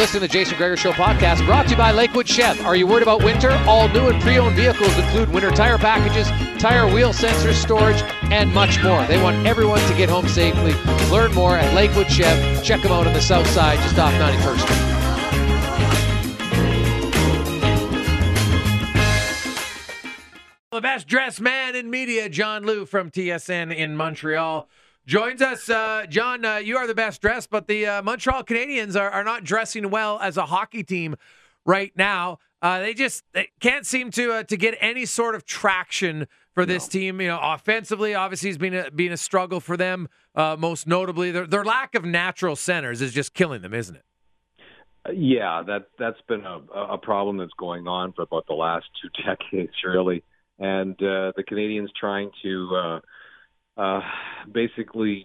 listening to the Jason Gregor Show podcast, brought to you by Lakewood Chev. Are you worried about winter? All new and pre-owned vehicles include winter tire packages, tire wheel sensors, storage, and much more. They want everyone to get home safely. Learn more at Lakewood Chev. Check them out on the south side, just off 91st Street. The best dressed man in media, John Liu from TSN in Montreal, joins us. John, you are the best dressed, but the Montreal Canadiens are not dressing well as a hockey team right now. They can't seem to get any sort of traction for this team. You know, offensively, obviously, has been a struggle for them. Most notably, their lack of natural centers is just killing them, isn't it? Yeah, that's been a problem that's going on for about the last 2 decades, really. And the Canadiens trying to basically,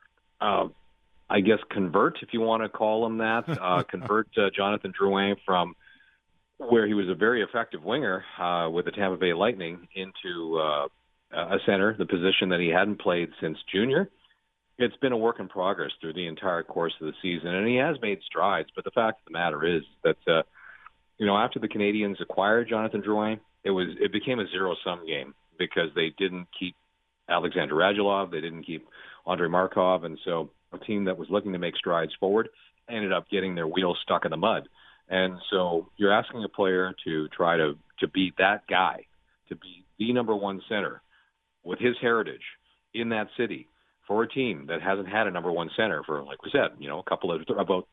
I guess, convert, if you want to call him that, convert Jonathan Drouin from where he was a very effective winger with the Tampa Bay Lightning into a center, the position that he hadn't played since junior. It's been a work in progress through the entire course of the season, and he has made strides. But the fact of the matter is that, after the Canadiens acquired Jonathan Drouin, it became a zero-sum game because they didn't keep Alexander Radulov, they didn't keep Andrei Markov, and so a team that was looking to make strides forward ended up getting their wheels stuck in the mud. And so you're asking a player to try to be that guy, to be the number one center with his heritage in that city for a team that hasn't had a number one center for, like we said, about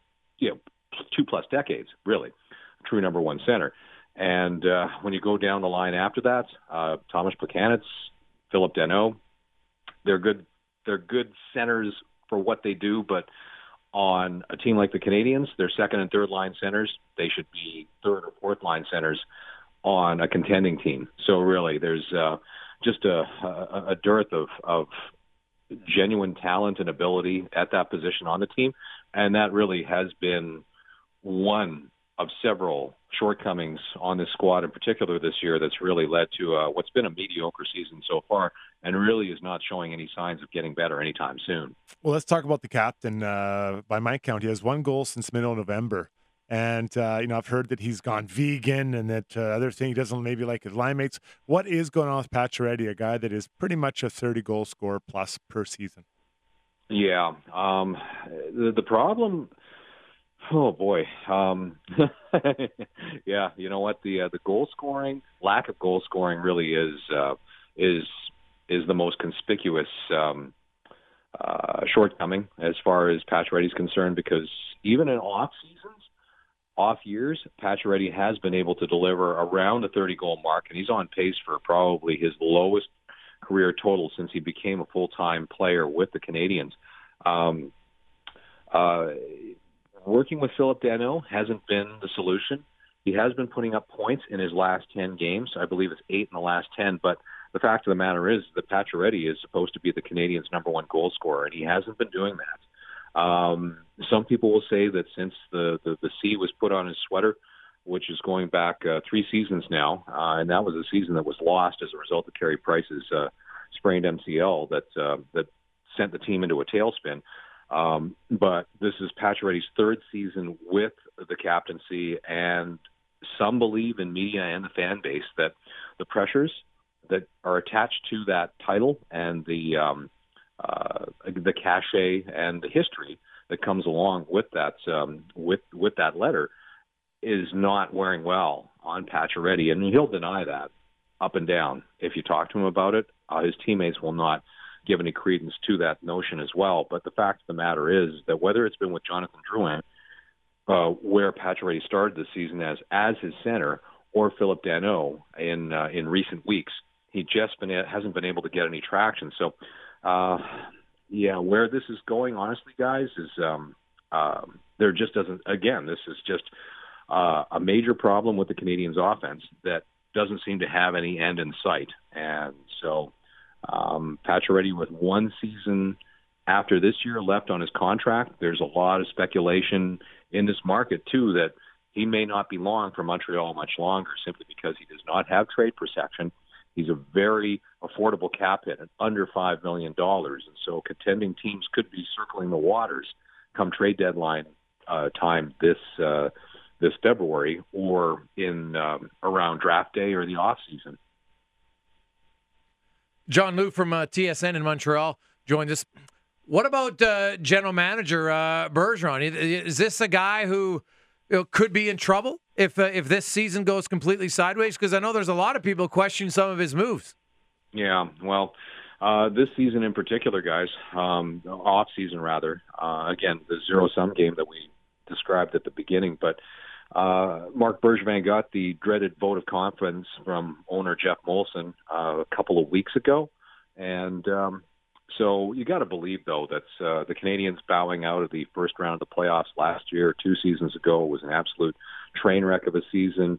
2+ decades, really, a true number one center. And when you go down the line after that, Thomas Plekanec, Philip Danault, they're good centers for what they do, but on a team like the Canadiens, their second and third line centers, they should be third or fourth line centers on a contending team. So really, there's just a dearth of genuine talent and ability at that position on the team, and that really has been one of several shortcomings on this squad in particular this year that's really led to what's been a mediocre season so far and really is not showing any signs of getting better anytime soon. Well, let's talk about the captain. By my count, he has 1 goal since middle of November. And, I've heard that he's gone vegan and that other thing, he doesn't maybe like his line mates. What is going on with Pacioretty, a guy that is pretty much a 30-goal scorer plus per season? Yeah. The problem... Oh boy. Yeah, you know what? The goal scoring, lack of goal scoring really is the most conspicuous shortcoming as far as Pacioretty's concerned, because even in off years, Pacioretty has been able to deliver around the 30-goal mark, and he's on pace for probably his lowest career total since he became a full-time player with the Canadiens. Working with Philip Danault hasn't been the solution. He has been putting up points in his last 10 games. I believe it's 8 in the last 10. But the fact of the matter is that Pacioretty is supposed to be the Canadiens' number one goal scorer, and he hasn't been doing that. Some people will say that since the C was put on his sweater, which is going back 3 seasons now, and that was a season that was lost as a result of Carey Price's sprained MCL that sent the team into a tailspin. But this is Pacioretty's 3rd season with the captaincy, and some believe in media and the fan base that the pressures that are attached to that title and the cachet and the history that comes along with that with that letter is not wearing well on Pacioretty, and he'll deny that up and down. If you talk to him about it, his teammates will not give any credence to that notion as well. But the fact of the matter is that whether it's been with Jonathan Drouin, where Pacioretty started the season as his center, or Philip Danault in recent weeks, he just hasn't been able to get any traction. So, where this is going, honestly, guys, is there just doesn't. Again, this is just a major problem with the Canadiens' offense that doesn't seem to have any end in sight, and so. Pacioretty with 1 season after this year left on his contract. There's a lot of speculation in this market, too, that he may not be long for Montreal much longer simply because he does not have trade protection. He's a very affordable cap hit at under $5 million. And so contending teams could be circling the waters come trade deadline time this February or in around draft day or the off season. John Lu from TSN in Montreal joins us. What about General Manager Bergeron? Is this a guy who could be in trouble if this season goes completely sideways? Because I know there's a lot of people questioning some of his moves. Yeah, well, this season in particular, guys, off season rather. Again, the zero-sum game that we described at the beginning, but Marc Bergevin got the dreaded vote of confidence from owner Jeff Molson a couple of weeks ago, and so you got to believe, though, that the Canadiens bowing out of the first round of the playoffs last year, 2 seasons ago, was an absolute train wreck of a season.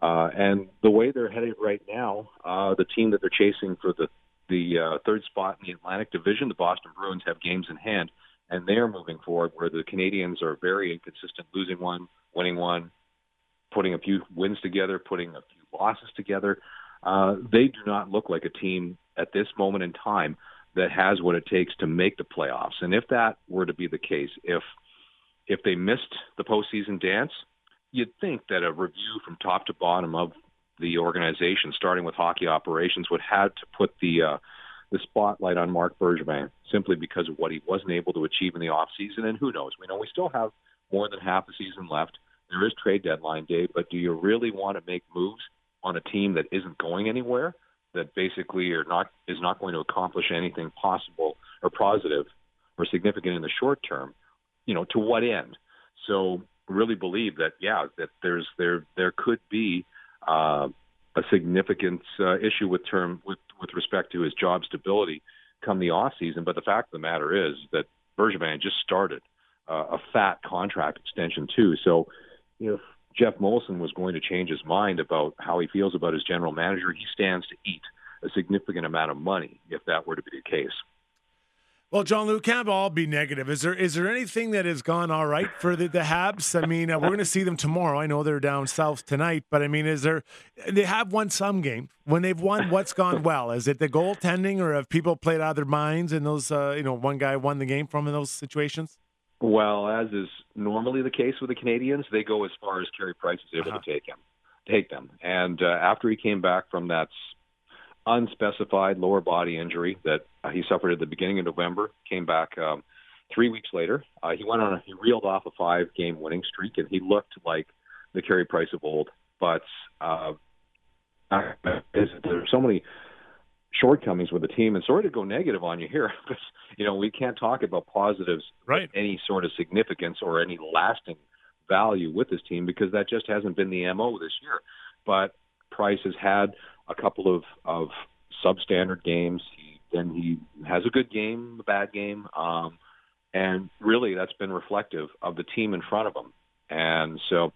And the way they're headed right now, the team that they're chasing for the third spot in the Atlantic Division, the Boston Bruins, have games in hand, and they are moving forward, where the Canadiens are very inconsistent, losing one, winning one, putting a few wins together, putting a few losses together. They do not look like a team at this moment in time that has what it takes to make the playoffs. And if that were to be the case, if they missed the postseason dance, you'd think that a review from top to bottom of the organization, starting with hockey operations, would have to put the spotlight on Marc Bergevin, simply because of what he wasn't able to achieve in the offseason. And who knows? We know we still have more than half the season left. There is trade deadline day, but do you really want to make moves on a team that isn't going anywhere, that basically is not going to accomplish anything possible or positive or significant in the short term? To what end? So really believe that, that there could be a significant issue with respect to his job stability come the off season. But the fact of the matter is that Bergevin just started a fat contract extension too. So if Jeff Molson was going to change his mind about how he feels about his general manager, he stands to eat a significant amount of money if that were to be the case. Well, John Lu, can't all be negative. Is there anything that has gone all right for the Habs? I mean, we're going to see them tomorrow. I know they're down south tonight, but I mean, they have won some games. When they've won, what's gone well? Is it the goaltending, or have people played out of their minds and those, one guy won the game from in those situations? Well, as is normally the case with the Canadiens, they go as far as Carey Price is able to take them. And after he came back from that unspecified lower body injury that he suffered at the beginning of November, came back 3 weeks later, he reeled off a 5-game winning streak, and he looked like the Carey Price of old. But there's so many shortcomings with the team, and sorry to go negative on you here, because we can't talk about positives of any sort of significance or any lasting value with this team, because that just hasn't been the MO this year. But Price has had a couple of substandard games. He has a good game, a bad game, and really that's been reflective of the team in front of him. And so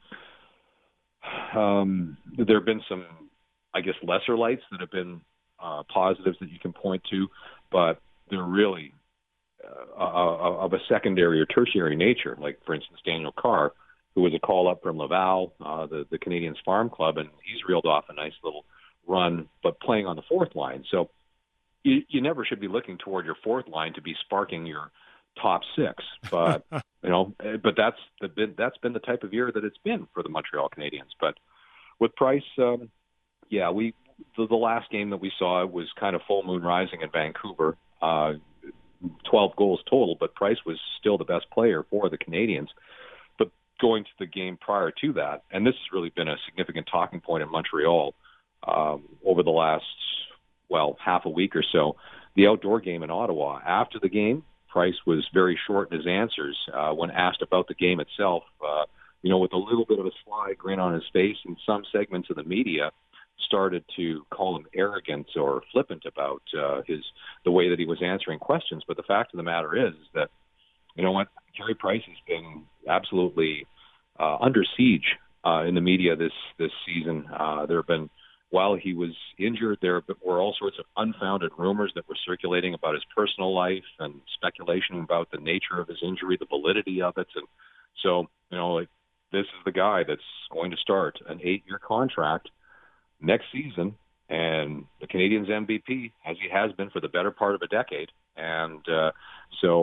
there have been some, I guess, lesser lights that have been positives that you can point to, but they're really of a secondary or tertiary nature. Like, for instance, Daniel Carr, who was a call-up from Laval, the Canadiens Farm Club, and he's reeled off a nice little run, but playing on the fourth line. So you never should be looking toward your fourth line to be sparking your top six. But but that's been the type of year that it's been for the Montreal Canadiens. But with Price, the last game that we saw was kind of full moon rising in Vancouver. 12 goals total, but Price was still the best player for the Canadiens. But going to the game prior to that, and this has really been a significant talking point in Montreal over the last, half a week or so, the outdoor game in Ottawa. After the game, Price was very short in his answers when asked about the game itself, with a little bit of a sly grin on his face, and some segments of the media started to call him arrogant or flippant about the way that he was answering questions. But the fact of the matter is that, Carey Price has been absolutely under siege in the media this season. There have been, while he was injured, there were all sorts of unfounded rumors that were circulating about his personal life and speculation about the nature of his injury, the validity of it. And so, this is the guy that's going to start an 8-year contract next season, and the Canadiens MVP, as he has been for the better part of a decade. And so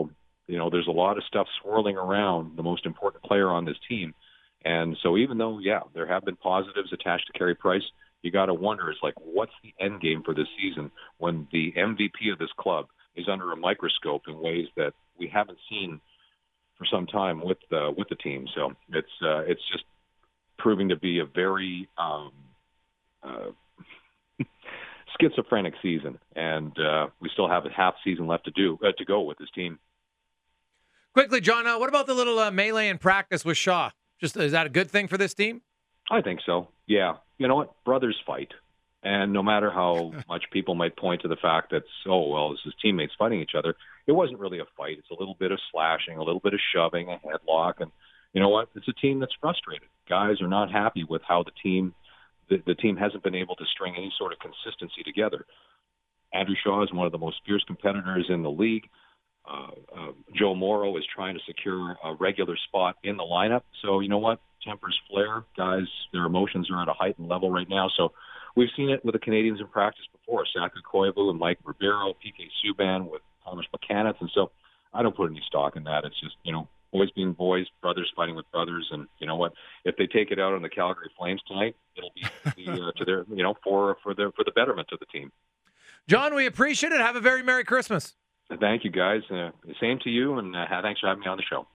there's a lot of stuff swirling around the most important player on this team. And so even though, there have been positives attached to Carey Price, you got to wonder, it's like, what's the end game for this season when the MVP of this club is under a microscope in ways that we haven't seen for some time with the team. So it's just proving to be a very schizophrenic season, and we still have a half season left to go with this team. Quickly, John, what about the little melee in practice with Shaw? Is that a good thing for this team? I think so. Yeah. You know what? Brothers fight. And no matter how much people might point to the fact that, it's his teammates fighting each other, it wasn't really a fight. It's a little bit of slashing, a little bit of shoving, a headlock. And you know what? It's a team that's frustrated. Guys are not happy with how the team hasn't been able to string any sort of consistency together. Andrew Shaw is one of the most fierce competitors in the league. Joe Morrow is trying to secure a regular spot in the lineup. So you know what? Tempers flare. Guys, their emotions are at a heightened level right now. So we've seen it with the Canadians in practice before. Saku Koivu and Mike Ribeiro, PK Subban with Thomas McCanneth. And so I don't put any stock in that. It's just, boys being boys, brothers fighting with brothers. And you know what? If they take it out on the Calgary Flames tonight, it'll be to their, for the betterment of the team. John, we appreciate it. Have a very Merry Christmas. Thank you, guys. Same to you, and thanks for having me on the show.